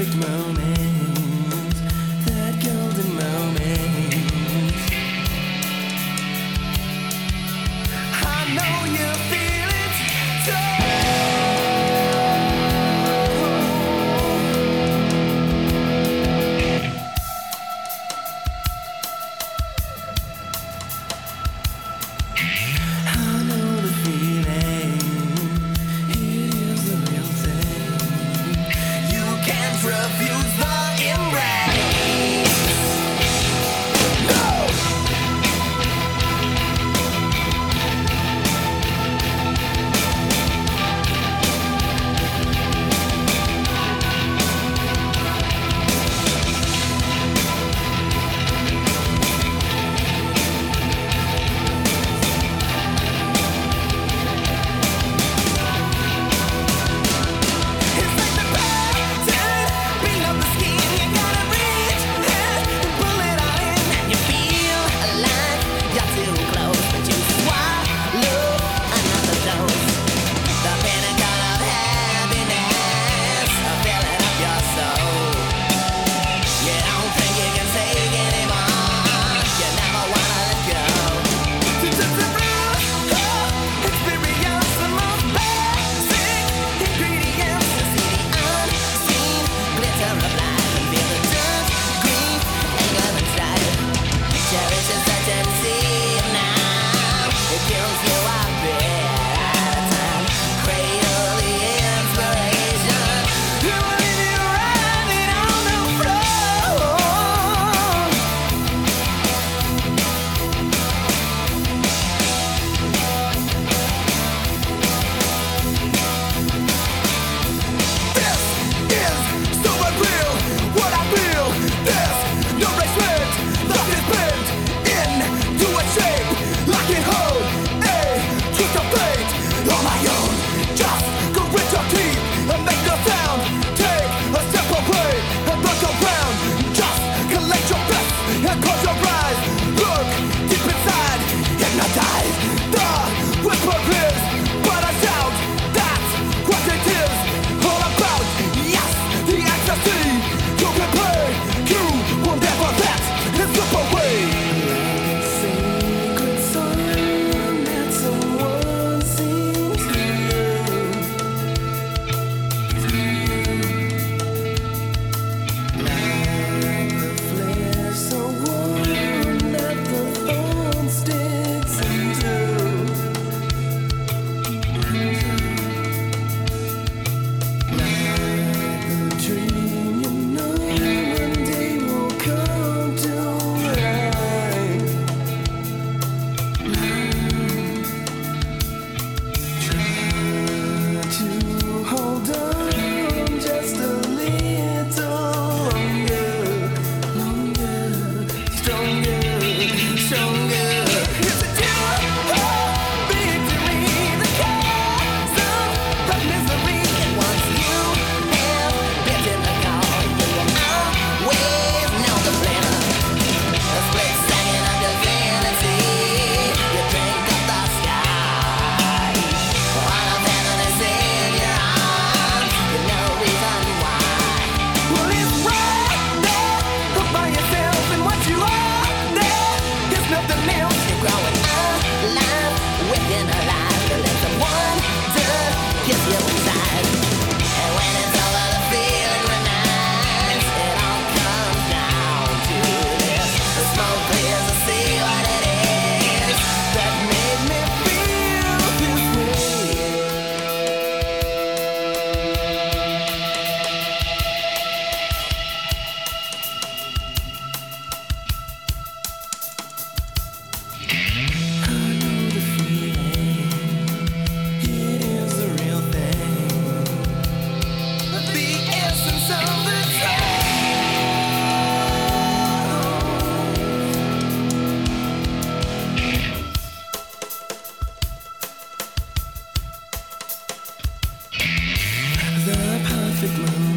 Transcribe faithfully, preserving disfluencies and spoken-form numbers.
perfect moment, that golden moment. I know you feel it too. I know the feeling, it is the real thing. You can't refuse the embrace. No! It's like the pattern below the skin. You gotta reach and pull it all in. You feel alive, you're too close, but you swallow another dose. The pinnacle of happiness, filling up your soul. You don't think you can take anymore. You never wanna let go. To touch the root, oh, experience the most basic ingredients. To see the unseen glitter of life and feel the dirt, grief, anger and strife. Cherish is such a deceive now. It kills you a bit at a time. Cradle the inspiration. You will leave you running on the floor. This is so unreal, what I feel. There's no respect, love is bent into a shape. I can hold a truth of fate on my own. Just go with your teeth and make no sound. Take a step away and look around. Just collect your breath and close your eyes. Look deep inside, hypnotize. The whisper is but a sound. That's what it is all about. Yes, the ecstasy you can play. You will never let it slip away. Sacred song that someone sings to you. Like the flare so warm that the thorn sticks into. Like the dream you know one day will come to life. Try to hold on just a little longer, longer, stronger, stronger. It's a dual victory, the chasm of misery. And once you have bitten the gall, you will always know the flavor. A split second of divinity, you drink up the sky. All of heaven is in your arms, you know reason why. Well, it's right there, all by yourself, and what you are there is nothing else. You're growing alive, waking alive, the lens of wonder gives you inside. And when it's over, the feeling remains. It all comes down to this. The smoke clears to see what it is that made me feel this way. I know the feeling, it is the real thing. The essence of the truth. The perfect moment.